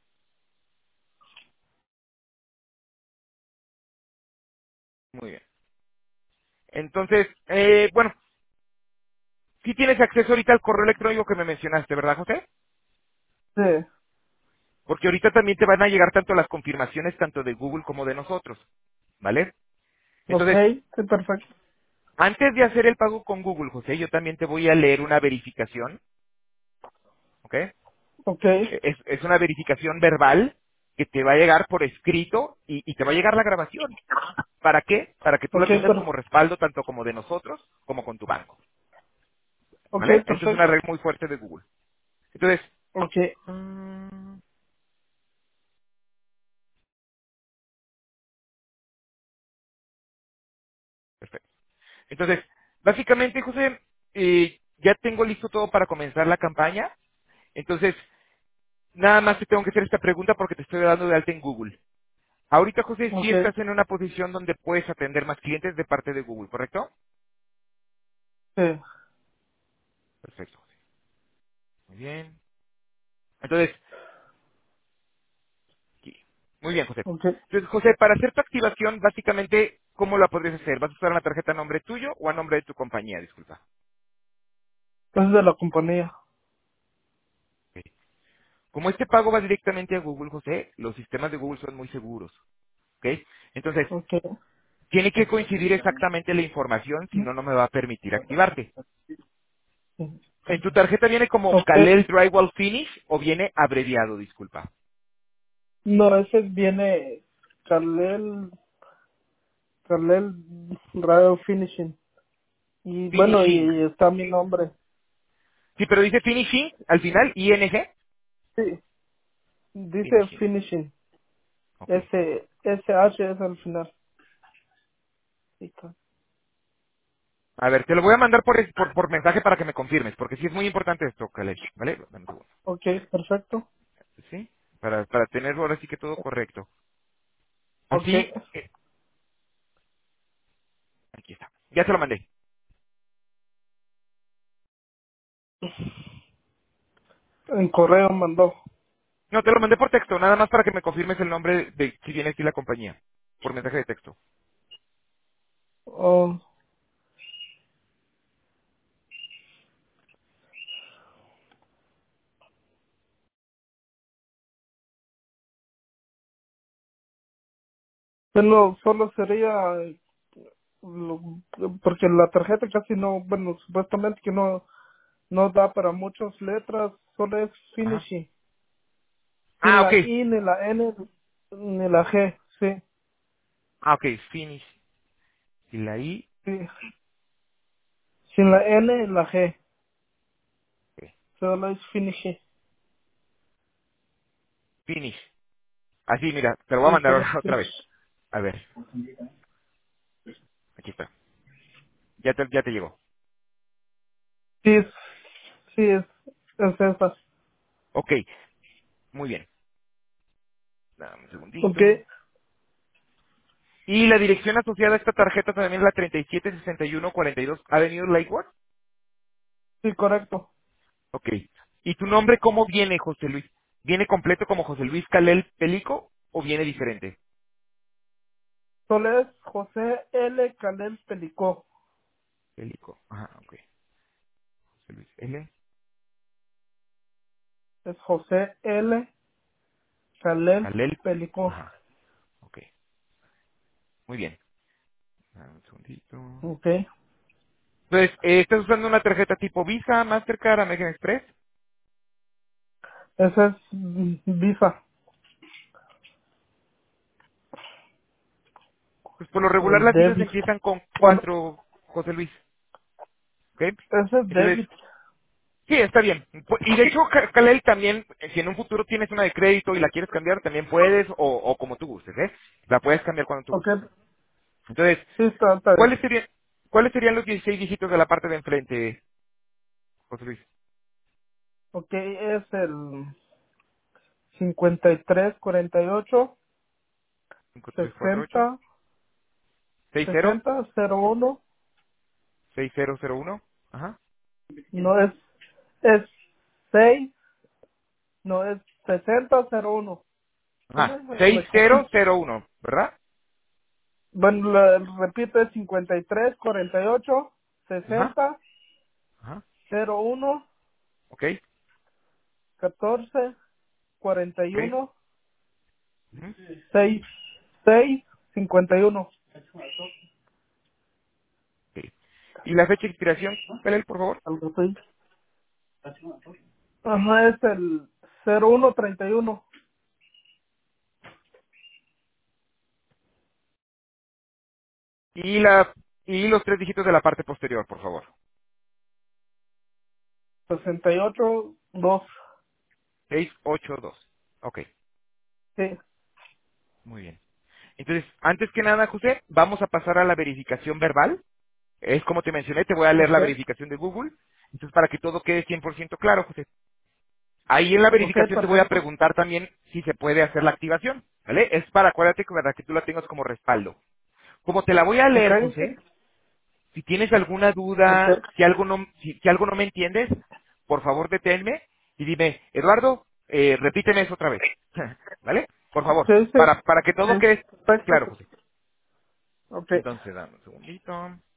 Muy bien. Entonces, eh, bueno, sí tienes acceso ahorita al correo electrónico que me mencionaste, ¿verdad, José? sí. Porque ahorita también te van a llegar tanto las confirmaciones, tanto de Google como de nosotros, ¿vale? Ok, Entonces, sí, perfecto. antes de hacer el pago con Google, José, yo también te voy a leer una verificación, ¿ok? Ok, Es, es una verificación verbal que te va a llegar por escrito y, y te va a llegar la grabación. ¿Para qué? Para que tú ok, la tengas per como respaldo tanto como de nosotros como con tu banco. ok, ¿Vale? Esta es una perfecto. regla muy fuerte de Google. Entonces, Ok, mm, perfecto. Entonces, básicamente, José, eh, ya tengo listo todo para comenzar la campaña. Entonces, nada más te tengo que hacer esta pregunta porque te estoy dando de alta en Google. Ahorita, José, sí ok, estás en una posición donde puedes atender más clientes de parte de Google, ¿correcto? sí. Perfecto, José. Muy bien. Entonces, aquí. Muy bien, José. Ok. Entonces, José, para hacer tu activación, básicamente, ¿cómo la podrías hacer? ¿Vas a usar una tarjeta a nombre tuyo o a nombre de tu compañía? Disculpa. Es de la compañía. Ok. Como este pago va directamente a Google, José, los sistemas de Google son muy seguros. ¿Ok? Entonces, Ok. tiene que coincidir exactamente la información, si no, no me va a permitir activarte. ¿En tu tarjeta viene como Ok. Kalel Drywall Finish o viene abreviado? Disculpa. No, ese viene Kalel, Kalel Radio Finishing. Y bueno, Finishing. y está mi nombre. Sí, pero dice finishing al final, I N G. Sí, dice Finishing. Finishing. Ok. S, S H es al final. Sí, claro. A ver, te lo voy a mandar por, es- por, por mensaje para que me confirmes, porque sí es muy importante esto, Kalesh, ¿vale? Dame un segundo. Ok, perfecto. ¿Sí? Para, para tener ahora sí que todo correcto. Ok, Así, eh, aquí está. Ya te lo mandé. en correo mandó. No, te lo mandé por texto, nada más para que me confirmes el nombre de si viene aquí la compañía. Por mensaje de texto. Oh, bueno, solo sería eh, lo- porque la tarjeta casi no, bueno, supuestamente que no no da para muchas letras, solo es Ajá. Finishing. Sin Ah, ok. la I, ni la N, ni la G, sí, Ah, ok. Finish. Y la I. sí. Sin la N, la G. Ok. Solo es Finishing. Finish. Así, mira, te lo voy a Sí, mandar solo ahora otra vez. Finish. A ver, aquí está. Ya te, ya te llegó. Sí, es, sí, es, es esa. Ok, muy bien. Dame un Ok, segundito. Y la dirección asociada a esta tarjeta también es la treinta y siete sesenta y uno cuarenta y dos Avenue Lakewood. sí, correcto. Ok. ¿Y tu nombre cómo viene, José Luis? ¿Viene completo como José Luis Calel Pelico o viene diferente? Solo es José L. Calel Pelicó. Pelico. Ajá, ok. José Luis L. Es José L. Calel Calel. Pelicó. Ajá, ok. Muy bien. Dame un segundito. Ok. Entonces, eh, ¿estás usando una tarjeta tipo Visa, Mastercard, American Express? Esa es mm, Visa. Pues por lo O regular las visas débit. empiezan con Bueno, cuatro, José Luis. ¿Ok? ese es Entonces, débit. sí, está bien. Pu- Y de hecho, Ca- Kalel también, eh, si en un futuro tienes una de crédito y la quieres cambiar, también puedes, o, o como tú gustes, ¿eh? La puedes cambiar cuando tú Ok. gustes. Entonces, Sí, está, está bien. ¿cuáles serían, ¿cuáles serían los dieciséis dígitos de la parte de enfrente, José Luis? Ok, es el cincuenta y tres cuarenta y ocho cinco tres cuatro ocho sesenta seis cero sesenta cero uno. seis cero cero uno. Ajá. No es, es seis, no es sesenta cero uno. ¿Cómo Ajá. es? Me, seis me cero confundí. cero uno, ¿verdad? Bueno, la- repito, es cincuenta y tres cuarenta y ocho Ajá. sesenta Ajá. cero uno Ok. catorce cuarenta y Ok. uno Ujú. seis seis cincuenta y uno. Ok. ¿Y la fecha de expiración, Kalel, por favor? Algo así. Ajá, es el cero uno treinta y uno. Y la, y los tres dígitos de la parte posterior, por favor. sesenta y ocho dos. seis ocho dos. Ok, Sí, muy bien. Entonces, antes que nada, José, vamos a pasar a la verificación verbal. Es como te mencioné, te voy a leer ok, la verificación de Google. Entonces, para que todo quede cien por ciento claro, José. Ahí en la ok, verificación te voy a perfecto. preguntar también si se puede hacer la activación, ¿vale? Es para, acuérdate que para que tú la tengas como respaldo. Como te la voy a Ok, leer, José, si tienes alguna ok. duda, si algo no, si, si algo no me entiendes, por favor deténme y dime, Eduardo, eh, repíteme eso otra vez. ¿Vale? Por favor, Sí, sí, para, para que sí, todo quede claro, perfecto. José. Ok, Entonces, dame un segundito.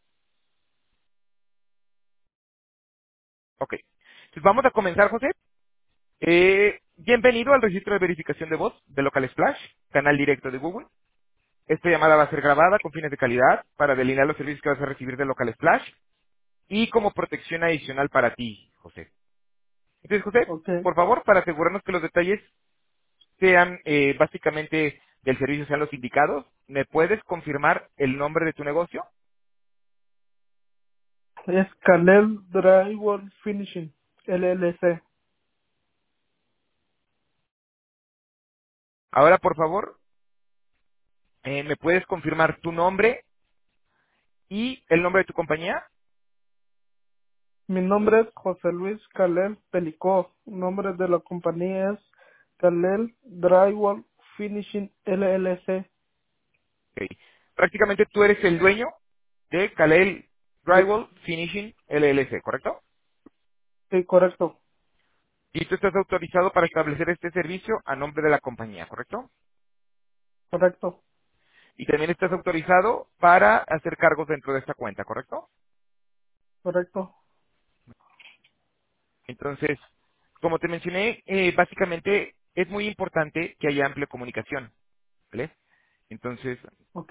Ok. Entonces vamos a comenzar, José. Eh, bienvenido al registro de verificación de voz de Local Splash, canal directo de Google. Esta llamada va a ser grabada con fines de calidad para delinear los servicios que vas a recibir de Local Splash y como protección adicional para ti, José. Entonces, José, ok, por favor, para asegurarnos que los detalles sean eh, básicamente del servicio sean los indicados, ¿me puedes confirmar el nombre de tu negocio? Es Kalel Drywall Finishing, L L C. Ahora, por favor, eh, ¿me puedes confirmar tu nombre y el nombre de tu compañía? Mi nombre es José Luis Kalel Pelicó. El nombre de la compañía es Kalel Drywall Finishing, L L C. Ok. Prácticamente tú eres el dueño de Kalel Sí, Drywall Finishing L L C, ¿correcto? sí, correcto, Y tú estás autorizado para establecer este servicio a nombre de la compañía, ¿correcto? correcto, Y también estás autorizado para hacer cargos dentro de esta cuenta, ¿correcto? correcto. Entonces, como te mencioné, eh, básicamente es muy importante que haya amplia comunicación, ¿vale? Entonces, Ok,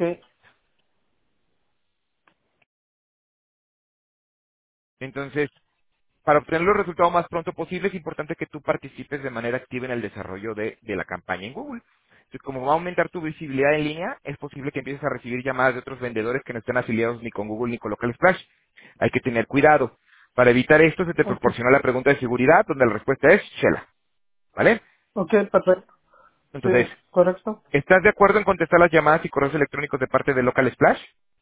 entonces, para obtener los resultados más pronto posible es importante que tú participes de manera activa en el desarrollo de, de la campaña en Google. Entonces, como va a aumentar tu visibilidad en línea, es posible que empieces a recibir llamadas de otros vendedores que no estén afiliados ni con Google ni con Local Splash. Hay que tener cuidado. Para evitar esto, se te ok, proporciona la pregunta de seguridad, donde la respuesta es Shela, ¿vale? ok, perfecto. Sí, Entonces, correcto. ¿estás de acuerdo en contestar las llamadas y correos electrónicos de parte de Local Splash?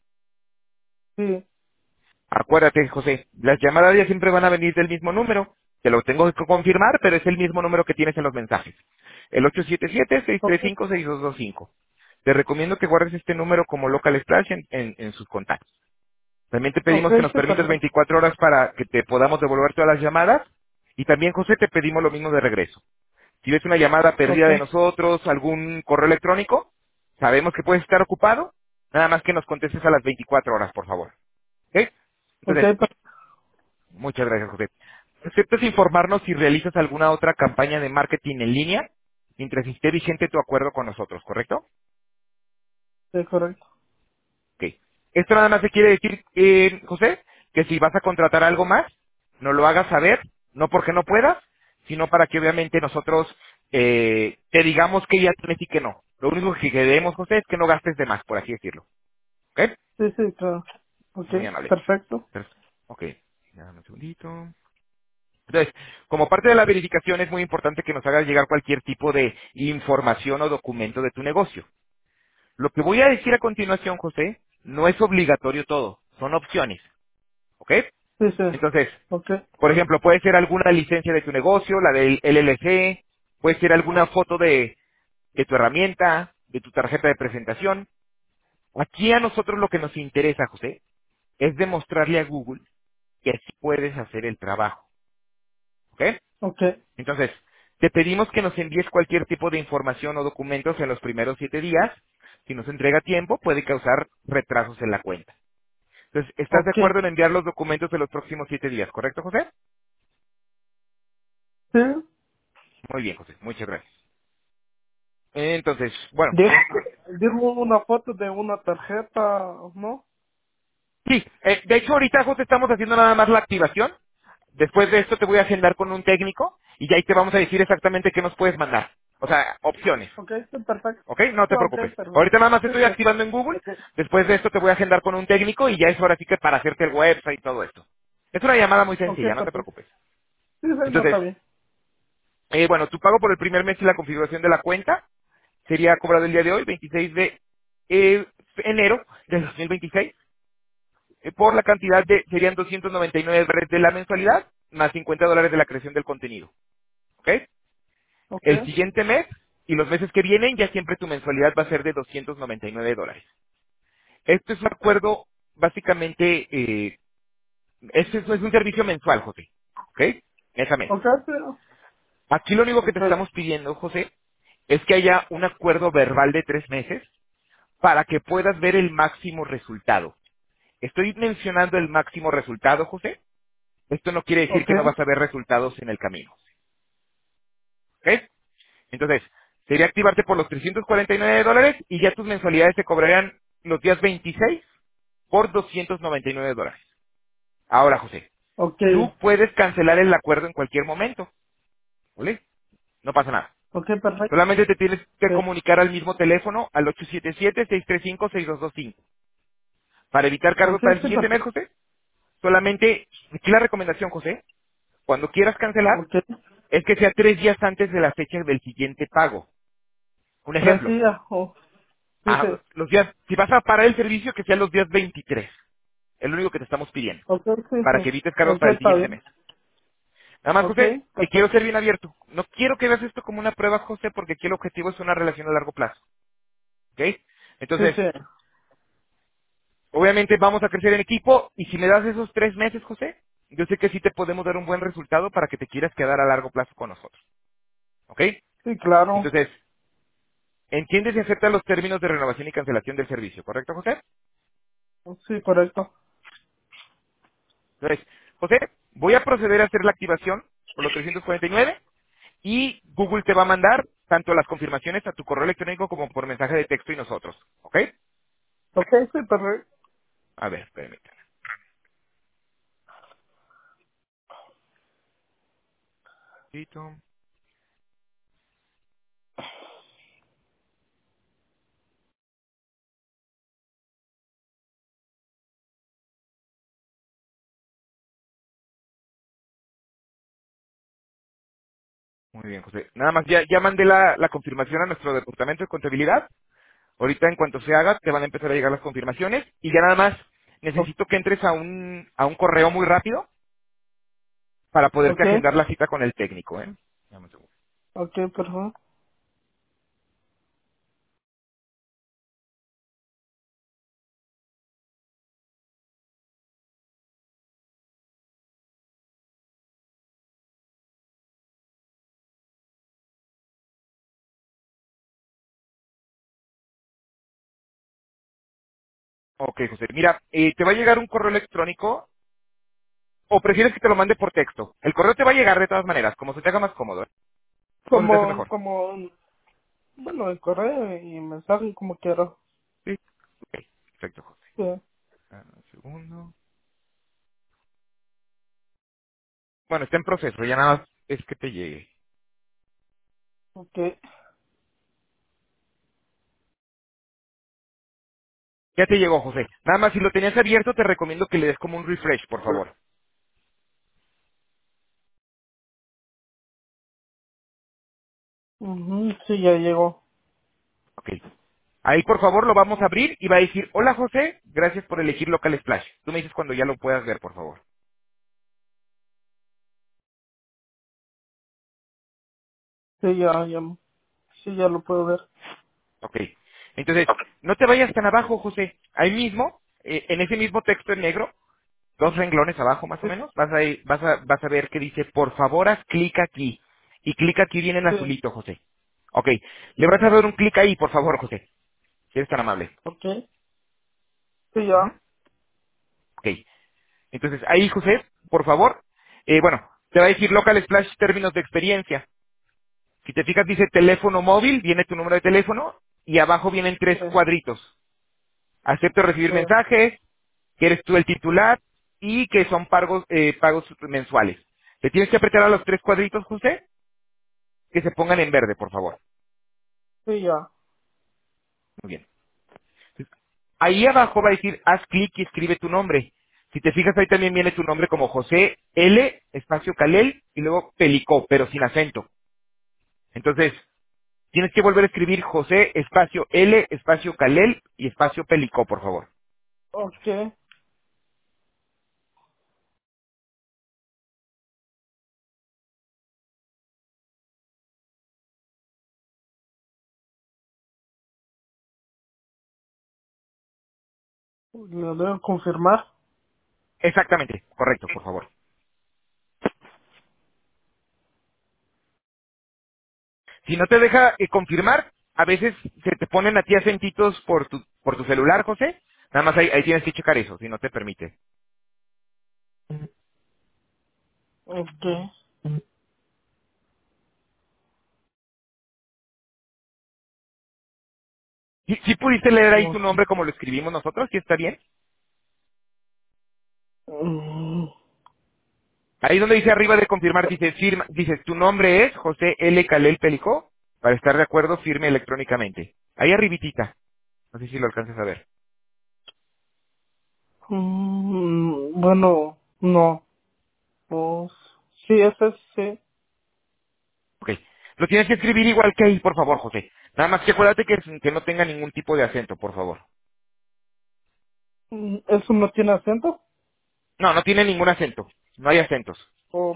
Sí, Acuérdate, José, las llamadas ya siempre van a venir del mismo número. Te lo tengo que confirmar, pero es el mismo número que tienes en los mensajes. El ocho siete siete, seis ok, tres cinco, seis dos dos cinco. Te recomiendo que guardes este número como Local Splash en, en- en sus contactos. También te ok, pedimos que nos sí, permitas perfecto. veinticuatro horas para que te podamos devolver todas las llamadas. Y también, José, te pedimos lo mismo de regreso. Si ves una llamada perdida Ok, de nosotros, algún correo electrónico, sabemos que puedes estar ocupado, nada más que nos contestes a las veinticuatro horas, por favor. ¿Ok? ok, Entonces, per- muchas gracias, José. ¿Aceptas informarnos si realizas alguna otra campaña de marketing en línea mientras esté vigente tu acuerdo con nosotros, correcto? sí, correcto. Ok. Esto nada más se quiere decir, eh, José, que si vas a contratar algo más, no lo hagas saber, no porque no puedas, sino para que obviamente nosotros eh, te digamos que ya tienes y que no. Lo único que queremos, José, es que no gastes de más, por así decirlo. ¿Ok? Sí, sí, claro. Ok, Muy amable. perfecto. Perfecto. Ok. Dame un segundito. Entonces, como parte de la verificación es muy importante que nos hagas llegar cualquier tipo de información o documento de tu negocio. Lo que voy a decir a continuación, José, no es obligatorio todo, son opciones, ¿ok? Sí, sí, Entonces, ok, por ejemplo, puede ser alguna licencia de tu negocio, la del L L C, puede ser alguna foto de, de tu herramienta, de tu tarjeta de presentación. Aquí a nosotros lo que nos interesa, José, es demostrarle a Google que sí puedes hacer el trabajo, ¿ok? ok, Entonces, te pedimos que nos envíes cualquier tipo de información o documentos en los primeros siete días. Si nos entrega tiempo, puede causar retrasos en la cuenta. Entonces, ¿estás de ok. acuerdo en enviar los documentos en los próximos siete días, correcto, José? Sí, Muy bien, José. Muchas gracias. Entonces, bueno, digo, digo una foto de una tarjeta, ¿no? sí, eh, de hecho ahorita, José, estamos haciendo nada más la activación. Después de esto te voy a agendar con un técnico y ya ahí te vamos a decir exactamente qué nos puedes mandar. O sea, opciones. Ok, sí, perfecto. ¿Ok? No te Ok, preocupes. perfecto. Ahorita nada más Sí, estoy sí, activando en Google. ok, Después de esto te voy a agendar con un técnico y ya es ahora sí que para hacerte el website y todo esto. Es una llamada muy ok, sencilla, no te perfecto. preocupes. Sí, sí, no Entonces, está bien. eh, bueno, tu pago por el primer mes y la configuración de la cuenta sería cobrado el día de hoy, veintiséis de eh, enero del dos mil veintiséis, eh, por la cantidad de, serían doscientos noventa y nueve dólares de la mensualidad, más cincuenta dólares de la creación del contenido. ¿Ok? Ok, El siguiente mes y los meses que vienen ya siempre tu mensualidad va a ser de doscientos noventa y nueve dólares. Este es un acuerdo, básicamente, eh, este es, es un servicio mensual, José. ¿Ok? Mes a mes. ok, sí, Aquí lo único que te ok, estamos pidiendo, José, es que haya un acuerdo verbal de tres meses para que puedas ver el máximo resultado. Estoy mencionando el máximo resultado, José. Esto no quiere decir ok, que no vas a ver resultados en el camino. ¿Ok? Entonces, sería activarte por los trescientos cuarenta y nueve dólares y ya tus mensualidades se cobrarían los días veintiséis por doscientos noventa y nueve dólares. Ahora, José, ok, tú puedes cancelar el acuerdo en cualquier momento, ¿vale? No pasa nada. Ok, perfecto. Solamente te tienes que Sí. comunicar al mismo teléfono, al ocho siete siete, seis tres cinco, seis dos dos cinco. Para evitar Ok, cargos para el sí, siguiente mes, perfecto. José, solamente, aquí la recomendación, José, cuando quieras cancelar, Ok. es que sea tres días antes de la fecha del siguiente pago. Un Tres ejemplo, días. Oh, sí, ah, sí. los días, si vas a parar el servicio, que sean los días veintitrés. Es lo único que te estamos pidiendo, Ok, sí, para sí. que evites cargos Ok, para el está siguiente bien. mes. Nada más, Ok, José, te quiero perfecto. ser bien abierto. No quiero que veas esto como una prueba, José, porque aquí el objetivo es una relación a largo plazo. ¿Ok? Sí, Entonces, sí. obviamente vamos a crecer en equipo y si me das esos tres meses, José, yo sé que sí te podemos dar un buen resultado para que te quieras quedar a largo plazo con nosotros. ¿Ok? Sí, claro. Entonces, entiendes y aceptas los términos de renovación y cancelación del servicio, ¿correcto, José? Sí, correcto. Entonces, José, voy a proceder a hacer la activación por los trescientos cuarenta y nueve y Google te va a mandar tanto las confirmaciones a tu correo electrónico como por mensaje de texto y nosotros. ¿Ok? Ok, sí, perfecto. A ver, permítame. Listo. Muy bien, José. Nada más, ya, ya mandé la, la confirmación a nuestro departamento de contabilidad. Ahorita, en cuanto se haga, te van a empezar a llegar las confirmaciones. Y ya nada más, necesito que entres a un, a un correo muy rápido para poderte Ok, agendar la cita con el técnico, ¿eh? Dame un segundo. ok, perfecto. Ok, José. Mira, eh, te va a llegar un correo electrónico o prefieres que te lo mande por texto. El correo te va a llegar de todas maneras, como se te haga más cómodo, ¿eh? ¿Cómo se te hace Como, mejor? como, bueno, el correo y mensaje como quiero. Sí. Ok, perfecto, José. Sí. Dame un segundo. Bueno, está en proceso, ya nada más es que te llegue. Ok. Ya te llegó, José. Nada más, si lo tenías abierto, te recomiendo que le des como un refresh, por favor. Ujú, sí, ya llegó. Ok. Ahí, por favor, lo vamos a abrir y va a decir, hola, José, gracias por elegir Local Splash. Tú me dices cuando ya lo puedas ver, por favor. Sí, ya, ya, sí, ya lo puedo ver. Ok. Entonces, no te vayas tan abajo, José. Ahí mismo, eh, en ese mismo texto en negro, dos renglones abajo más o Sí, menos, vas a, ir- vas a, vas a ver que dice, por favor, haz clic aquí. Y clic aquí viene en sí, azulito, José. Ok. Le vas a dar un clic ahí, por favor, José. Si eres tan amable. ok. Sí, Ujú. ya. Ok. Entonces, ahí, José, por favor, eh, bueno, te va a decir Local Splash términos de experiencia. Si te fijas, dice teléfono móvil, viene tu número de teléfono, y abajo vienen Sí, tres cuadritos. Acepto recibir sí. mensajes, que eres tú el titular, y que son pagos, eh, pagos mensuales. Le tienes que apretar a los tres cuadritos, José, que se pongan en verde, por favor. Sí, ya. Muy bien. Ahí abajo va a decir, haz clic y escribe tu nombre. Si te fijas, ahí también viene tu nombre como José L, espacio Calel, y luego Pelicó, pero sin acento. Entonces, tienes que volver a escribir José, espacio L, espacio Calel y espacio Pelicó, por favor. Ok. Le debo confirmar. Exactamente, correcto, por favor. Si no te deja eh, confirmar, a veces se te ponen a ti acentitos por tu, por tu celular, José. Nada más ahí, ahí tienes que checar eso, si no te permite. Ok. ¿Sí, sí pudiste leer ahí tu Ok. nombre como lo escribimos nosotros? ¿Sí está bien? Mm, Ahí donde dice arriba de confirmar, dice, firma, dices, tu nombre es José L. Calel Pelicó. para estar de acuerdo, firme electrónicamente. Ahí arribitita. No sé si lo alcanzas a ver. Mm, bueno, no. Pues, sí, ese es, sí. Ok. Lo tienes que escribir igual que ahí, por favor, José. Nada más que acuérdate que, que no tenga ningún tipo de acento, por favor. Mm, ¿Eso no tiene acento? No, no tiene ningún acento. No hay acentos. O,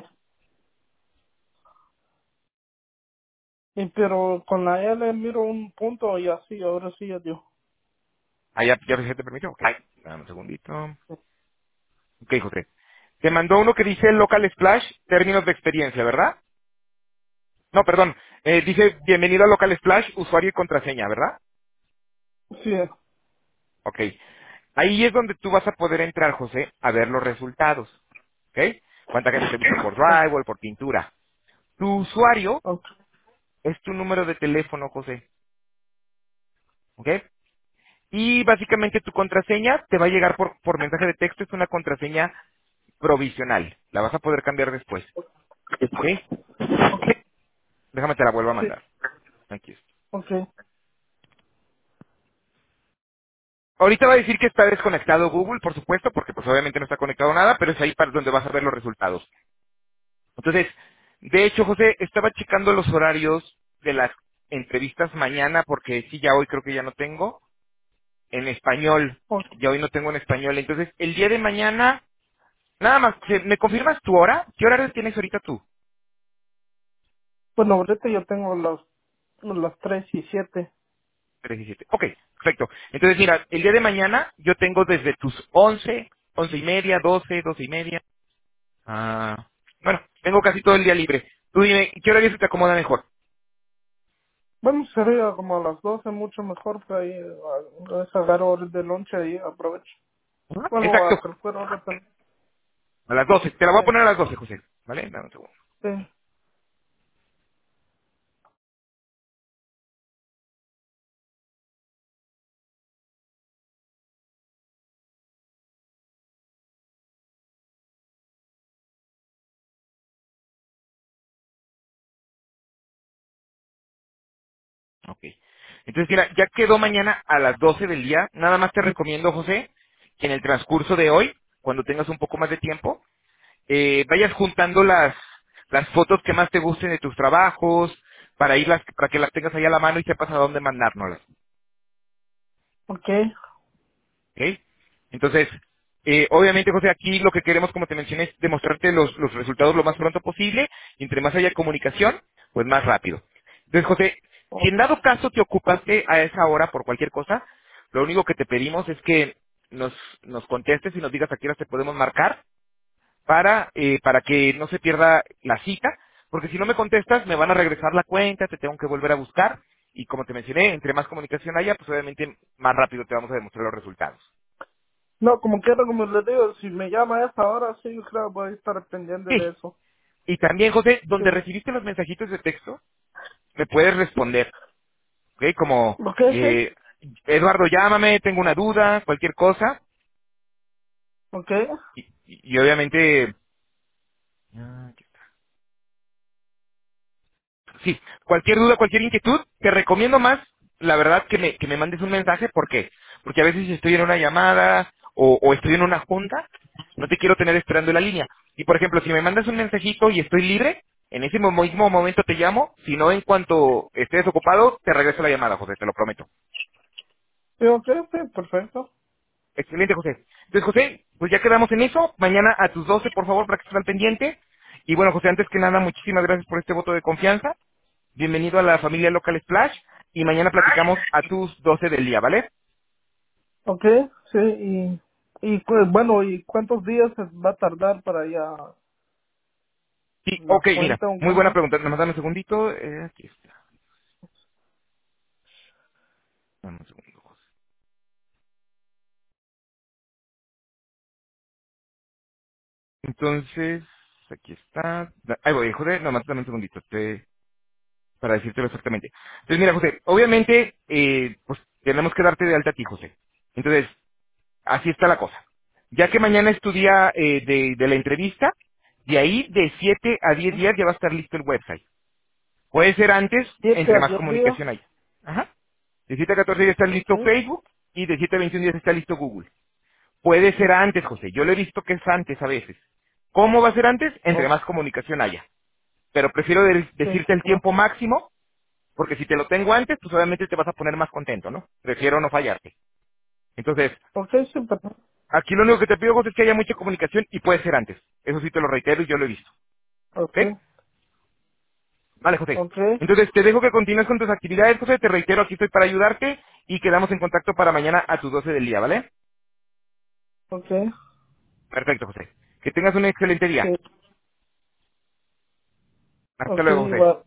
y, pero con la L miro un punto y así, ahora sí ya dio. Ah, ya, ya se te permitió. Ok. Dame un segundito. Ok, José. Te mandó uno que dice Local Splash, términos de experiencia, ¿verdad? No, perdón. Eh, dice bienvenido a Local Splash, usuario y contraseña, ¿verdad? Sí, Ok. Ahí es donde tú vas a poder entrar, José, a ver los resultados. ¿Ok? ¿Cuánta gente te buscó por ok, Drywall, por pintura? Tu usuario ok, es tu número de teléfono, José. ¿Ok? Y básicamente tu contraseña te va a llegar por, por mensaje de texto. Es una contraseña provisional. La vas a poder cambiar después. ¿Ok? Déjame te la vuelvo a sí, mandar. Aquí está. ok. Ahorita va a decir que está desconectado Google, por supuesto, porque pues obviamente no está conectado nada, pero es ahí para donde vas a ver los resultados. Entonces, de hecho, José, estaba checando los horarios de las entrevistas mañana, porque sí, ya hoy creo que ya no tengo, en español. Ok. Ya hoy no tengo en español. Entonces, el día de mañana, nada más, ¿se- ¿me confirmas tu hora? ¿Qué horario tienes ahorita tú? Bueno, ahorita yo tengo las, las tres y siete. tres y siete. Ok, perfecto. Entonces, mira, el día de mañana yo tengo desde tus once, once y media, doce, doce y media. Ah, bueno, tengo casi todo el día libre. Tú dime, ¿qué horario se te acomoda mejor? Bueno, sería como a las doce, mucho mejor, que ahí a, a sacar horas de lonche ahí, aprovecho. Ajá. Bueno, Exacto, a cualquier hora también. a las doce. Te la voy a Sí, poner a las doce, José. ¿Vale? Dame un segundo. sí. Ok. Entonces, mira, ya quedó mañana a las doce del día. Nada más te recomiendo, José, que en el transcurso de hoy, cuando tengas un poco más de tiempo, eh, vayas juntando las, las fotos que más te gusten de tus trabajos, para irlas, para que las tengas ahí a la mano y sepas a dónde mandárnoslas. Ok. ¿Ok? Entonces, eh, obviamente, José, aquí lo que queremos, como te mencioné, es demostrarte los, los resultados lo más pronto posible, y entre más haya comunicación, pues más rápido. Entonces, José, si en dado caso te ocupaste a esa hora por cualquier cosa, lo único que te pedimos es que nos, nos contestes y nos digas a qué hora te podemos marcar para, eh, para que no se pierda la cita, porque si no me contestas, me van a regresar la cuenta, te tengo que volver a buscar, y como te mencioné, entre más comunicación haya, pues obviamente más rápido te vamos a demostrar los resultados. No, como quiera, como les digo, si me llama a esa hora, sí, claro, voy a estar pendiente de Sí. eso. Y también, José, Sí. donde recibiste los mensajitos de texto, me puedes responder, ¿ok? Como, Ok, sí. eh, Eduardo, llámame, tengo una duda, cualquier cosa, Ok. y, y- y obviamente, ah, sí, cualquier duda, cualquier inquietud, te recomiendo más, la verdad, que me, que me mandes un mensaje. ¿Por qué? Porque a veces estoy en una llamada o, o estoy en una junta, no te quiero tener esperando en la línea. Y por ejemplo, si me mandas un mensajito y estoy libre, en ese mo- mismo momento te llamo, si no, en cuanto estés ocupado, te regreso la llamada, José, te lo prometo. Sí, ok, sí, perfecto. Excelente, José. Entonces, José, pues ya quedamos en eso. Mañana a tus doce, por favor, para que estés al pendiente. Y bueno, José, antes que nada, muchísimas gracias por este voto de confianza. Bienvenido a la familia Local Splash. Y mañana platicamos a tus doce del día, ¿vale? Ok, sí, y, y cu- bueno, ¿y cuántos días se va a tardar para ya Sí, la ok, mira, cuenta o muy buena cómo? pregunta. Nada más dame un segundito. Eh, aquí está. Dame un segundo, José. Entonces, aquí está. Da- Ahí voy, José, nada más dame un segundito. Te, para decírtelo exactamente. Entonces, mira, José, obviamente, eh, pues tenemos que darte de alta a ti, José. Entonces, así está la cosa. Ya que mañana es tu día eh, de, de la entrevista, de ahí de siete a diez días ya va a estar listo el website. Puede ser antes, siete entre a más diez días. comunicación haya. Ajá. De siete a catorce días está listo Ok, Facebook y de siete a veintiún días está listo Google. Puede ser antes, José. Yo lo he visto que es antes a veces. ¿Cómo va a ser antes? Entre ok, más comunicación haya. Pero prefiero de- sí, decirte el claro. tiempo máximo, porque si te lo tengo antes, pues obviamente te vas a poner más contento, ¿no? Prefiero no fallarte. Entonces, Ok, sí, perfecto. aquí lo único que te pido, José, es que haya mucha comunicación y puede ser antes. Eso sí te lo reitero y yo lo he visto. Ok, ¿Ok? Vale, José. ok, Entonces, te dejo que continúes con tus actividades, José. Te reitero, aquí estoy para ayudarte y quedamos en contacto para mañana a tus doce del día, ¿vale? ok, Perfecto, José. Que tengas un excelente sí, día. Hasta ok, luego, José. igual.